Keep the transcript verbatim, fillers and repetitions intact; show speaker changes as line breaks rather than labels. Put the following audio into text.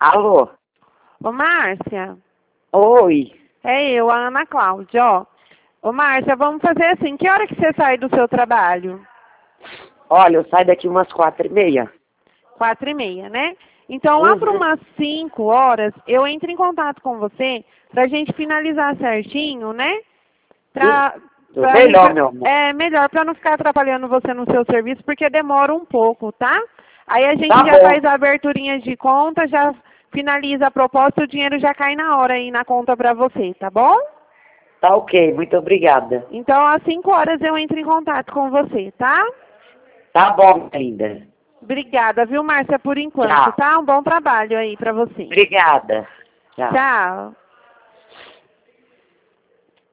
Alô?
Ô, Márcia,
Oi.
é eu, a Ana Cláudia, ó. Ô, Márcia, vamos fazer assim, que hora que você sai do seu trabalho?
Olha, eu saio daqui umas quatro e meia.
Quatro e meia, né? Então, lá para
Uhum.
umas cinco horas, eu entro em contato com você pra gente finalizar certinho, né? Pra,
Isso.
pra gente,
Melhor, meu amor.
é melhor pra não ficar atrapalhando você no seu serviço, porque demora um pouco, tá? Aí a gente
Tá
já
bom.
faz a aberturinha de conta, já finaliza a proposta e o dinheiro já cai na hora aí na conta pra você, tá bom?
Tá ok, muito obrigada.
Então, às cinco horas eu entro em contato com você, tá?
Tá bom, linda.
Obrigada, viu, Márcia, por enquanto,
Tchau.
tá? Um bom trabalho aí pra você.
Obrigada. Tchau.
Tchau.